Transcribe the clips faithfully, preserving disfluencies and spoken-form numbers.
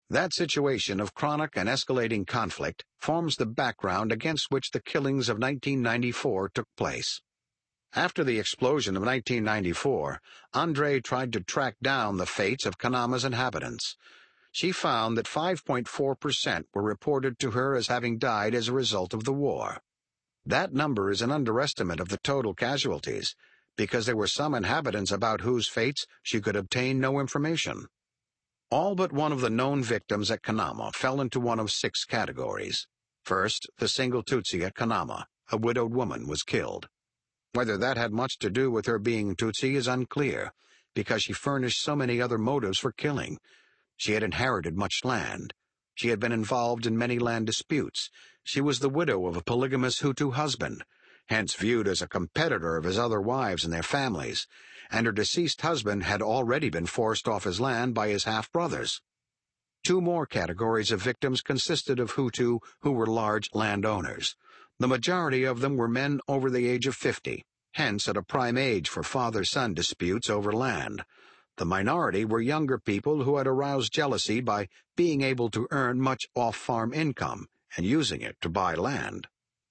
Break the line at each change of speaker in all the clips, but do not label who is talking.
That situation of chronic and escalating conflict forms the background against which the killings of nineteen ninety-four took place. After the explosion of nineteen ninety-four, André tried to track down the fates of Kanama's inhabitants. She found that five point four percent were reported to her as having died as a result of the war. That number is an underestimate of the total casualties, because there were some inhabitants about whose fates she could obtain no information. All but one of the known victims at Kanama fell into one of six categories. First, the single Tutsi at Kanama, a widowed woman, was killed. Whether that had much to do with her being Tutsi is unclear, because she furnished so many other motives for killing. She had inherited much land. She had been involved in many land disputes. She was the widow of a polygamous Hutu husband, hence viewed as a competitor of his other wives and their families, and her deceased husband had already been forced off his land by his half-brothers. Two more categories of victims consisted of Hutu who were large landowners. The majority of them were men over the age of fifty, hence at a prime age for father-son disputes over land. The minority were younger people who had aroused jealousy by being able to earn much off-farm income and using it to buy land.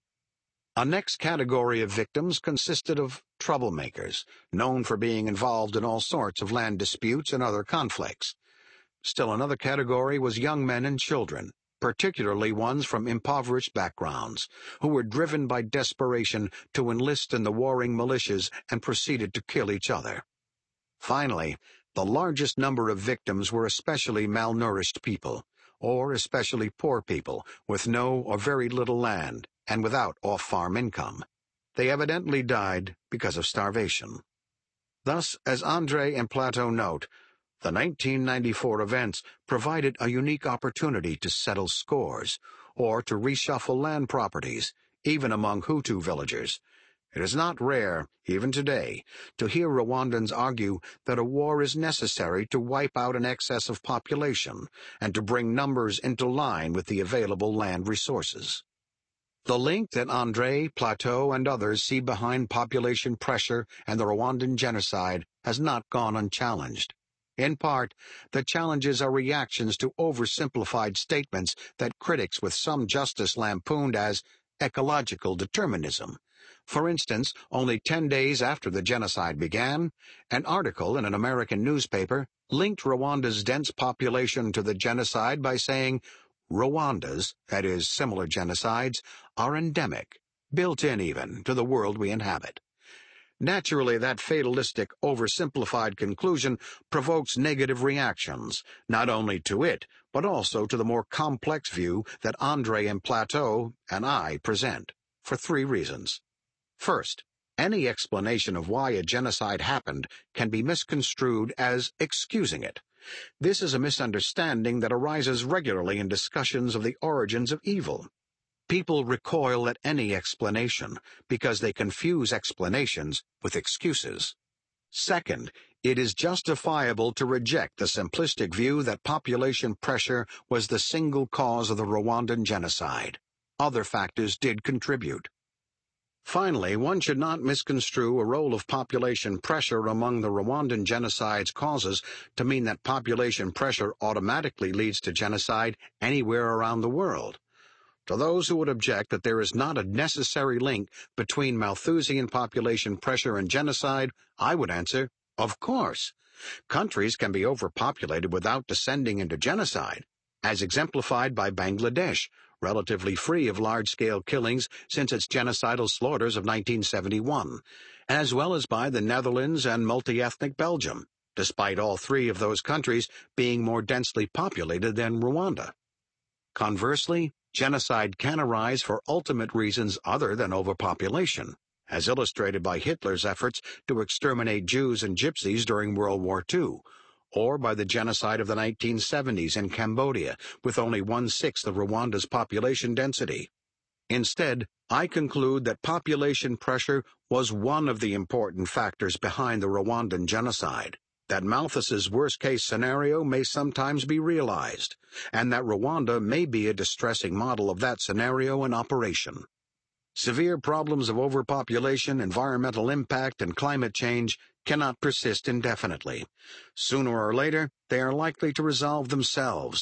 A next category of victims consisted of troublemakers, known for being involved in all sorts of land disputes and other conflicts. Still another category was young men and children, particularly ones from impoverished backgrounds, who were driven by desperation to enlist in the warring militias and proceeded to kill each other. Finally, the largest number of victims were especially malnourished people, or especially poor people with no or very little land and without off-farm income. They evidently died because of starvation. Thus, as André and Plateau note, the nineteen ninety-four events provided a unique opportunity to settle scores, or to reshuffle land properties, even among Hutu villagers. It is not rare, even today, to hear Rwandans argue that a war is necessary to wipe out an excess of population and to bring numbers into line with the available land resources. The link that André, Plateau, and others see behind population pressure and the Rwandan genocide has not gone unchallenged. In part, the challenges are reactions to oversimplified statements that critics with some justice lampooned as ecological determinism. For instance, only ten days after the genocide began, an article in an American newspaper linked Rwanda's dense population to the genocide by saying, Rwanda's, that is, similar genocides, are endemic, built in even, to the world we inhabit. Naturally, that fatalistic, oversimplified conclusion provokes negative reactions, not only to it, but also to the more complex view that André and Plateau and I present, for three reasons. First, any explanation of why a genocide happened can be misconstrued as excusing it. This is a misunderstanding that arises regularly in discussions of the origins of evil. People recoil at any explanation because they confuse explanations with excuses. Second, it is justifiable to reject the simplistic view that population pressure was the single cause of the Rwandan genocide. Other factors did contribute. Finally, one should not misconstrue a role of population pressure among the Rwandan genocide's causes to mean that population pressure automatically leads to genocide anywhere around the world. To those who would object that there is not a necessary link between Malthusian population pressure and genocide, I would answer, of course. Countries can be overpopulated without descending into genocide, as exemplified by Bangladesh, relatively free of large-scale killings since its genocidal slaughters of nineteen seventy-one, as well as by the Netherlands and multi-ethnic Belgium, despite all three of those countries being more densely populated than Rwanda. Conversely, genocide can arise for ultimate reasons other than overpopulation, as illustrated by Hitler's efforts to exterminate Jews and Gypsies during World War Two, or by the genocide of the nineteen seventies in Cambodia, with only one-sixth of Rwanda's population density. Instead, I conclude that population pressure was one of the important factors behind the Rwandan genocide, that Malthus's worst-case scenario may sometimes be realized, and that Rwanda may be a distressing model of that scenario in operation. Severe problems of overpopulation, environmental impact, and climate change cannot persist indefinitely. Sooner or later, they are likely to resolve themselves.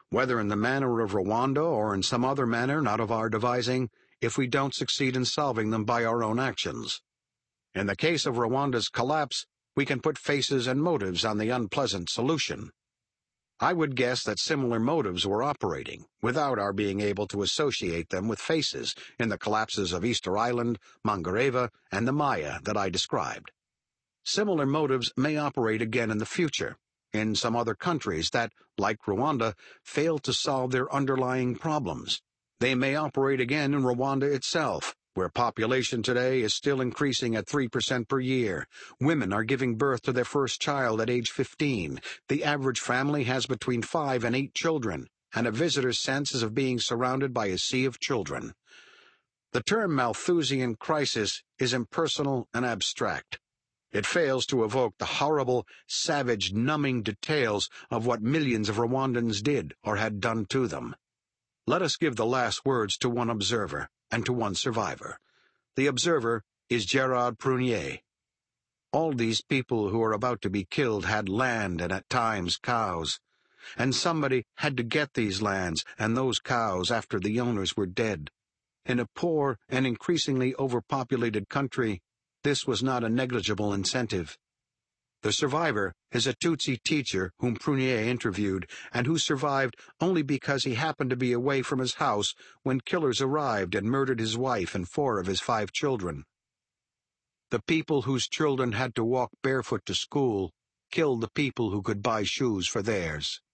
whether in the manner of Rwanda or in some other manner not of our devising, if we don't succeed in solving them by our own actions. In the case of Rwanda's collapse, we can put faces and motives on the unpleasant solution. I would guess that similar motives were operating, without our being able to associate them with faces, in the collapses of Easter Island, Mangareva, and the Maya that I described. Similar motives may operate again in the future, in some other countries that, like Rwanda, fail to solve their underlying problems. They may operate again in Rwanda itself, where population today is still increasing at three percent per year. Women are giving birth to their first child at age fifteen. The average family has between five and eight children, and a visitor's sense is of being surrounded by a sea of children. The term Malthusian crisis is impersonal and abstract. It fails to evoke the horrible, savage, numbing details of what millions of Rwandans did or had done to them. Let us give the last words to one observer and to one survivor. The observer is Gerard Prunier. All these people who are about to be killed had land and at times cows, and somebody had to get these lands and those cows after the owners were dead. In a poor and increasingly overpopulated country, this was not a negligible incentive. The survivor is a Tutsi teacher whom Prunier interviewed, and who survived only because he happened to be away from his house when killers arrived and murdered his wife and four of his five children. The people whose children had to walk barefoot to school killed the people who could buy shoes for theirs.